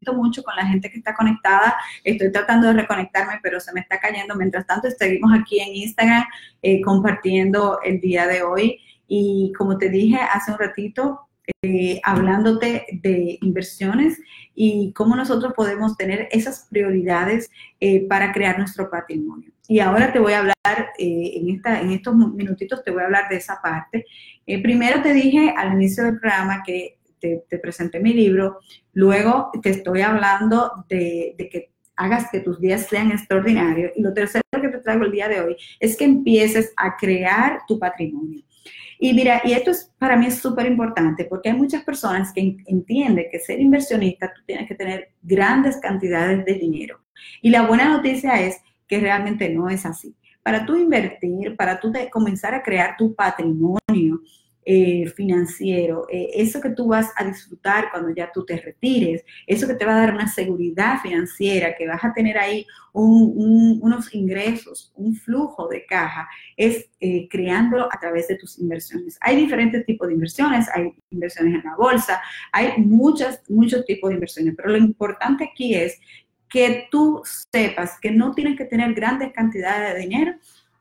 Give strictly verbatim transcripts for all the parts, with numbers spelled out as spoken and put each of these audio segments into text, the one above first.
mucho con la gente que está conectada. Estoy tratando de reconectarme, pero se me está cayendo. Mientras tanto, seguimos aquí en Instagram eh, compartiendo el día de hoy. Y como te dije hace un ratito, eh, hablándote de inversiones y cómo nosotros podemos tener esas prioridades eh, para crear nuestro patrimonio. Y ahora te voy a hablar, eh, en, esta, en estos minutitos te voy a hablar de esa parte. Eh, primero te dije al inicio del programa que te, te presenté mi libro, luego te estoy hablando de, de que hagas que tus días sean extraordinarios, y lo tercero que te traigo el día de hoy es que empieces a crear tu patrimonio. Y mira, y esto es, para mí es súper importante, porque hay muchas personas que entienden que ser inversionista tú tienes que tener grandes cantidades de dinero. Y la buena noticia es que realmente no es así. Para tú invertir, para tú de, comenzar a crear tu patrimonio eh, financiero, eh, eso que tú vas a disfrutar cuando ya tú te retires, eso que te va a dar una seguridad financiera, que vas a tener ahí un, un, unos ingresos, un flujo de caja, es eh, creándolo a través de tus inversiones. Hay diferentes tipos de inversiones, hay inversiones en la bolsa, hay muchas, muchos tipos de inversiones, pero lo importante aquí es que tú sepas que no tienes que tener grandes cantidades de dinero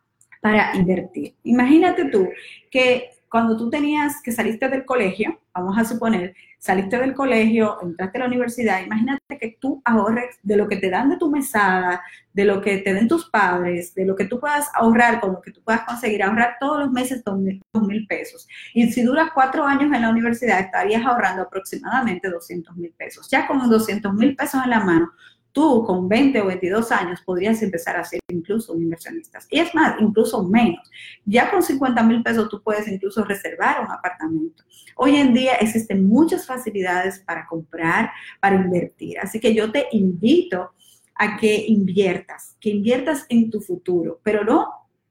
para invertir. Imagínate tú que cuando tú tenías, que saliste del colegio, vamos a suponer, saliste del colegio, entraste a la universidad, imagínate que tú ahorres de lo que te dan de tu mesada, de lo que te den tus padres, de lo que tú puedas ahorrar, con lo que tú puedas conseguir, ahorrar todos los meses dos mil pesos. Y si duras cuatro años en la universidad, estarías ahorrando aproximadamente doscientos mil pesos. Ya con doscientos mil pesos en la mano, tú con veinte o veintidós años podrías empezar a ser incluso un inversionista. Y es más, incluso menos. Ya con cincuenta mil pesos tú puedes incluso reservar un apartamento. Hoy en día existen muchas facilidades para comprar, para invertir. Así que yo te invito a que inviertas, que inviertas en tu futuro, pero no,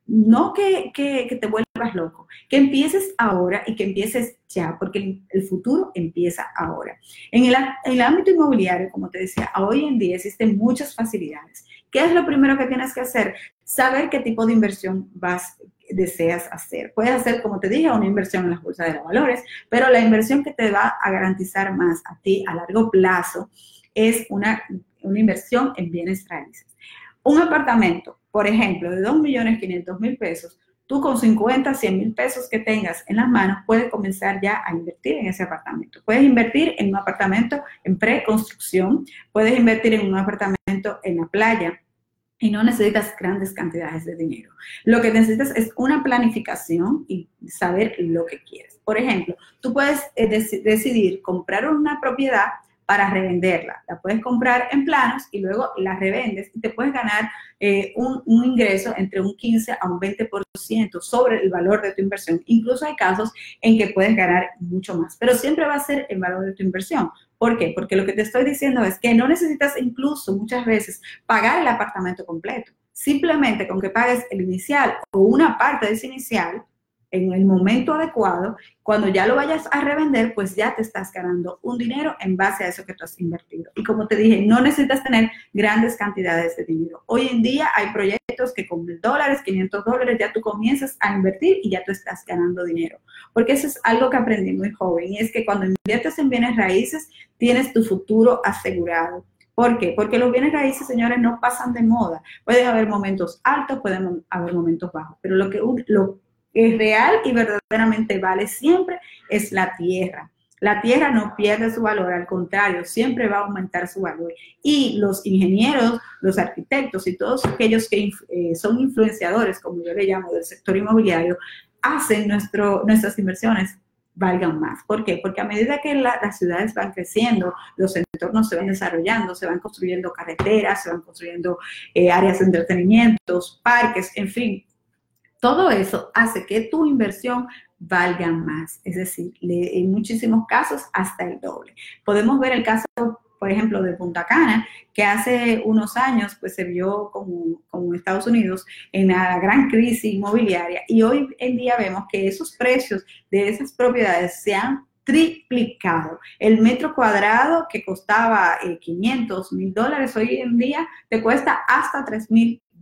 no que, que, que te vuelvas loco, que empieces ahora y que empieces ya, porque el, el futuro empieza ahora. En el, en el ámbito inmobiliario, como te decía, hoy en día existen muchas facilidades. ¿Qué es lo primero que tienes que hacer? Saber qué tipo de inversión vas, deseas hacer. Puedes hacer, como te dije, una inversión en las bolsas de valores, pero la inversión que te va a garantizar más a ti a largo plazo es una, una inversión en bienes raíces. Un apartamento, por ejemplo, de dos millones quinientos mil pesos, tú con cincuenta, cien mil pesos que tengas en las manos puedes comenzar ya a invertir en ese apartamento. Puedes invertir en un apartamento en preconstrucción, puedes invertir en un apartamento en la playa y no necesitas grandes cantidades de dinero. Lo que necesitas es una planificación y saber lo que quieres. Por ejemplo, tú puedes eh, dec- decidir comprar una propiedad para revenderla. La puedes comprar en planos y luego la revendes y te puedes ganar eh, un, un ingreso entre un quince a un veinte por ciento sobre el valor de tu inversión. Incluso hay casos en que puedes ganar mucho más, pero siempre va a ser el valor de tu inversión. ¿Por qué? Porque lo que te estoy diciendo es que no necesitas incluso muchas veces pagar el apartamento completo. Simplemente con que pagues el inicial o una parte de ese inicial, en el momento adecuado, cuando ya lo vayas a revender, pues ya te estás ganando un dinero en base a eso que tú has invertido. Y como te dije, no necesitas tener grandes cantidades de dinero. Hoy en día hay proyectos que con mil dólares, quinientos dólares, ya tú comienzas a invertir y ya tú estás ganando dinero. Porque eso es algo que aprendí muy joven, y es que cuando inviertes en bienes raíces, tienes tu futuro asegurado. ¿Por qué? Porque los bienes raíces, señores, no pasan de moda. Pueden haber momentos altos, pueden haber momentos bajos, pero lo que lo es real y verdaderamente vale siempre es la tierra. La tierra no pierde su valor, al contrario, siempre va a aumentar su valor. Y los ingenieros, los arquitectos y todos aquellos que eh, son influenciadores, como yo le llamo, del sector inmobiliario, hacen nuestro, nuestras inversiones valgan más. ¿Por qué? Porque a medida que la, las ciudades van creciendo, los entornos se van desarrollando, se van construyendo carreteras, se van construyendo eh, áreas de entretenimiento, parques, en fin. Todo eso hace que tu inversión valga más, es decir, en muchísimos casos hasta el doble. Podemos ver el caso, por ejemplo, de Punta Cana, que hace unos años pues, se vio como, como Estados Unidos en la gran crisis inmobiliaria, y hoy en día vemos que esos precios de esas propiedades se han triplicado. El metro cuadrado que costaba eh, quinientos mil dólares, hoy en día te cuesta hasta tres mil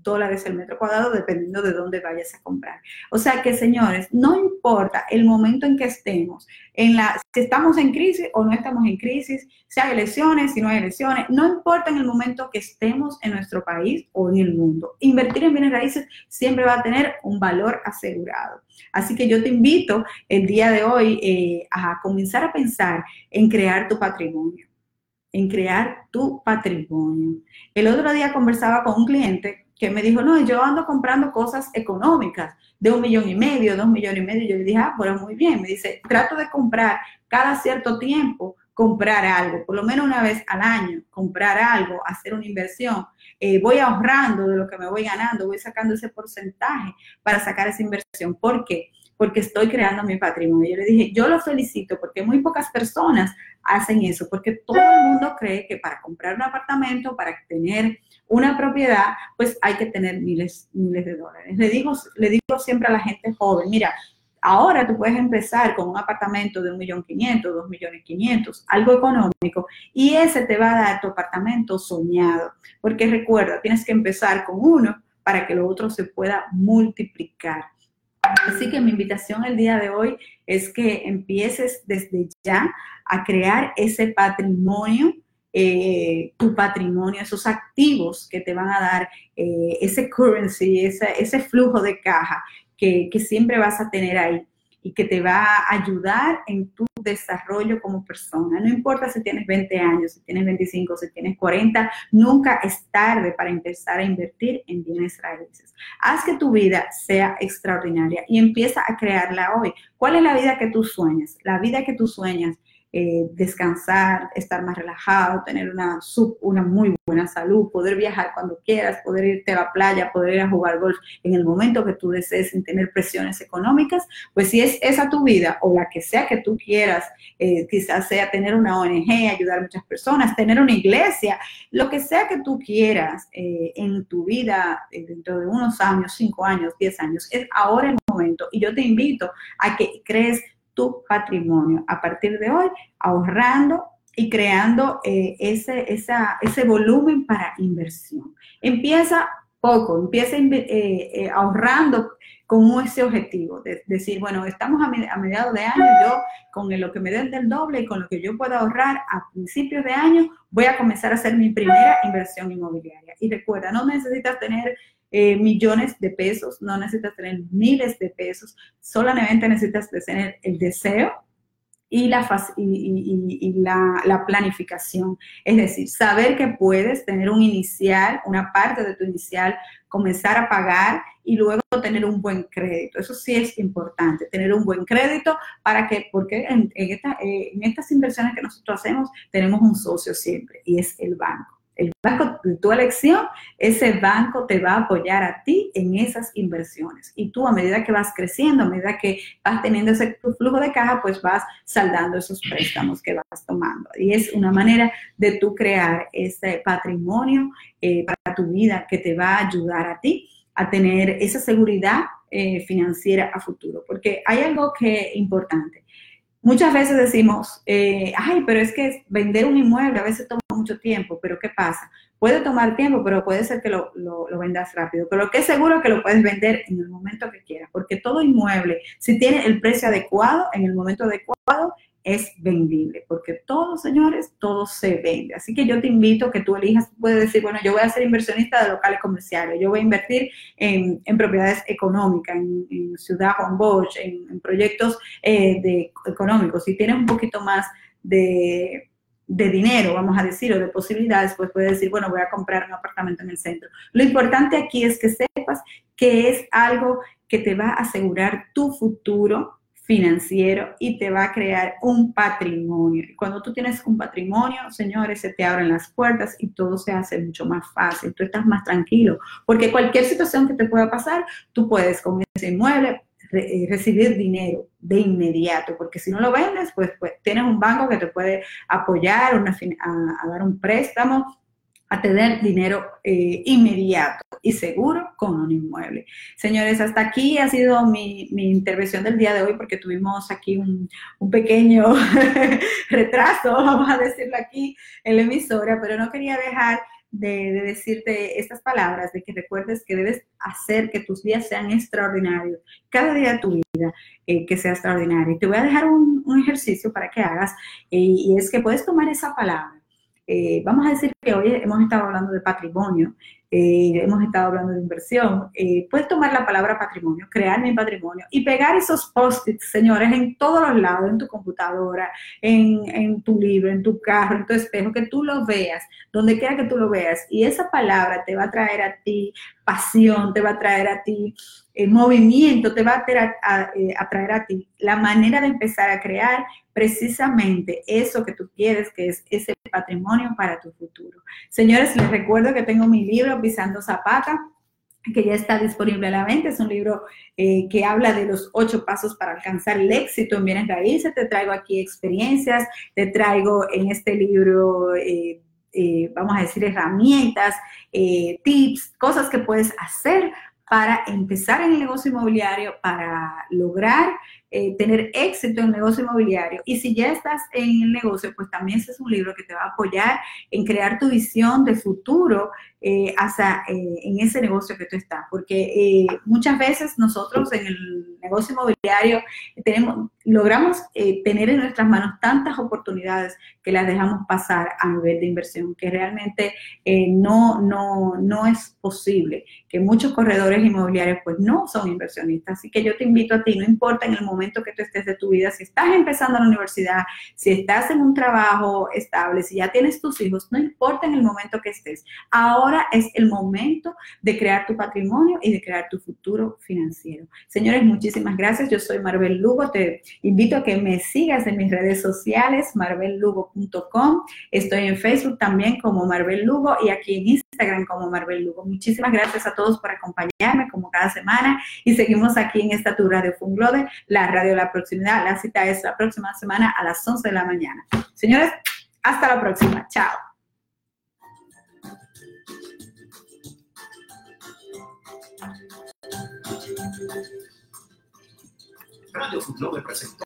dólares el metro cuadrado, dependiendo de dónde vayas a comprar. O sea que, señores, no importa el momento en que estemos, en la, si estamos en crisis o no estamos en crisis, si hay elecciones, si no hay elecciones, no importa en el momento que estemos en nuestro país o en el mundo. Invertir en bienes raíces siempre va a tener un valor asegurado. Así que yo te invito el día de hoy eh, a comenzar a pensar en crear tu patrimonio, en crear tu patrimonio. El otro día conversaba con un cliente que me dijo, no, yo ando comprando cosas económicas de un millón y medio, dos millones y medio. Yo le dije, ah, pero muy bien. Me dice, trato de comprar cada cierto tiempo, comprar algo, por lo menos una vez al año, comprar algo, hacer una inversión. Eh, voy ahorrando de lo que me voy ganando, voy sacando ese porcentaje para sacar esa inversión. ¿Por qué? Porque estoy creando mi patrimonio. Yo le dije, yo lo felicito porque muy pocas personas hacen eso, porque todo el mundo cree que para comprar un apartamento, para tener una propiedad, pues hay que tener miles, miles de dólares. Le digo, le digo siempre a la gente joven, mira, ahora tú puedes empezar con un apartamento de un millón quinientos, dos millones quinientos, algo económico, y ese te va a dar tu apartamento soñado, porque recuerda, tienes que empezar con uno para que lo otro se pueda multiplicar. Así que mi invitación el día de hoy es que empieces desde ya a crear ese patrimonio, eh, tu patrimonio, esos activos que te van a dar eh, ese currency, ese, ese flujo de caja que, que siempre vas a tener ahí y que te va a ayudar en tu desarrollo como persona. No importa si tienes veinte años, si tienes veinticinco, si tienes cuarenta, nunca es tarde para empezar a invertir en bienes raíces. Haz que tu vida sea extraordinaria y empieza a crearla hoy. ¿Cuál es la vida que tú sueñas? La vida que tú sueñas, eh, descansar, estar más relajado, tener una, sub, una muy buena salud, poder viajar cuando quieras, poder irte a la playa, poder ir a jugar golf en el momento que tú desees sin tener presiones económicas. Pues si es esa tu vida o la que sea que tú quieras, eh, quizás sea tener una O N G, ayudar a muchas personas, tener una iglesia, lo que sea que tú quieras eh, en tu vida eh, dentro de unos años, cinco años, diez años, es ahora el momento. Y yo te invito a que crees tu patrimonio a partir de hoy, ahorrando y creando eh, ese, esa, ese volumen para inversión. Empieza poco, empieza eh, eh, ahorrando con ese objetivo, de decir, bueno, estamos a, a mediados de año, yo con lo que me den del doble y con lo que yo pueda ahorrar a principios de año, voy a comenzar a hacer mi primera inversión inmobiliaria. Y recuerda, no necesitas tener Eh, millones de pesos, no necesitas tener miles de pesos, solamente necesitas tener el deseo y la, y, y, y la, la planificación. Es decir, saber que puedes tener un inicial, una parte de tu inicial, comenzar a pagar y luego tener un buen crédito. Eso sí es importante, tener un buen crédito para que, porque en, en, esta, eh, en estas inversiones que nosotros hacemos tenemos un socio siempre y es el banco. El banco de tu elección, ese banco te va a apoyar a ti en esas inversiones. Y tú, a medida que vas creciendo, a medida que vas teniendo ese flujo de caja, pues vas saldando esos préstamos que vas tomando. Y es una manera de tú crear ese patrimonio eh, para tu vida que te va a ayudar a ti a tener esa seguridad eh, financiera a futuro. Porque hay algo que es importante. Muchas veces decimos, eh, ay, pero es que vender un inmueble a veces toma mucho tiempo, pero ¿qué pasa? Puede tomar tiempo, pero puede ser que lo, lo, lo vendas rápido. Pero lo que es seguro es que lo puedes vender en el momento que quieras, porque todo inmueble, si tiene el precio adecuado, en el momento adecuado, es vendible, porque todo, señores, todo se vende. Así que yo te invito a que tú elijas, puedes decir, bueno, yo voy a ser inversionista de locales comerciales, yo voy a invertir en, en propiedades económicas, en, en Ciudad Juan Bosch, en, en proyectos eh, de, económicos. Si tienes un poquito más de, de dinero, vamos a decir, o de posibilidades, pues puedes decir, bueno, voy a comprar un apartamento en el centro. Lo importante aquí es que sepas que es algo que te va a asegurar tu futuro financiero y te va a crear un patrimonio. Y cuando tú tienes un patrimonio, señores, se te abren las puertas y todo se hace mucho más fácil. Tú estás más tranquilo, porque cualquier situación que te pueda pasar, tú puedes con ese inmueble re, recibir dinero de inmediato, porque si no lo vendes, pues, pues tienes un banco que te puede apoyar, una, a, a dar un préstamo, a tener dinero eh, inmediato y seguro con un inmueble. Señores, hasta aquí ha sido mi, mi intervención del día de hoy, porque tuvimos aquí un, un pequeño retraso, vamos a decirlo aquí en la emisora, pero no quería dejar de, de decirte estas palabras, de que recuerdes que debes hacer que tus días sean extraordinarios, cada día de tu vida eh, que sea extraordinario. Y te voy a dejar un, un ejercicio para que hagas, eh, y es que puedes tomar esa palabra. Eh, vamos a decir que hoy hemos estado hablando de patrimonio, eh, hemos estado hablando de inversión. Eh, puedes tomar la palabra patrimonio, crear mi patrimonio y pegar esos post-its, señores, en todos los lados, en tu computadora, en, en tu libro, en tu carro, en tu espejo, que tú lo veas, donde quiera que tú lo veas. Y esa palabra te va a traer a ti pasión, te va a traer a ti eh, movimiento, te va a traer a, a, a traer a ti la manera de empezar a crear precisamente eso que tú quieres, que es ese patrimonio para tu futuro. Señores, les recuerdo que tengo mi libro Pisando Zapata, que ya está disponible a la venta. Es un libro eh, que habla de los ocho pasos para alcanzar el éxito en bienes raíces. Te traigo aquí experiencias, te traigo en este libro, eh, eh, vamos a decir, herramientas, eh, tips, cosas que puedes hacer para empezar en el negocio inmobiliario, para lograr eh, tener éxito en el negocio inmobiliario. Y si ya estás en el negocio, pues también ese es un libro que te va a apoyar en crear tu visión de futuro eh, hacia, eh, en ese negocio que tú estás. Porque eh, muchas veces nosotros en el negocio inmobiliario tenemos, logramos eh, tener en nuestras manos tantas oportunidades que las dejamos pasar a nivel de inversión, que realmente eh, no, no, no es posible, que muchos corredores inmobiliarios pues no son inversionistas. Así que yo te invito a ti, no importa en el momento que tú estés de tu vida, si estás empezando la universidad, si estás en un trabajo estable, si ya tienes tus hijos, no importa en el momento que estés, ahora es el momento de crear tu patrimonio y de crear tu futuro financiero. Señores, muchísimas gracias. Yo soy Marbel Lugo. Te invito a que me sigas en mis redes sociales, marbel lugo punto com. Estoy en Facebook también como Marbel Lugo y aquí en Instagram como Marbel Lugo. Muchísimas gracias a todos por acompañarme como cada semana y seguimos aquí en esta tu radio Funglode, la radio de la proximidad. La cita es la próxima semana a las once de la mañana. Señores, hasta la próxima. Chao. Radio Funglode presentó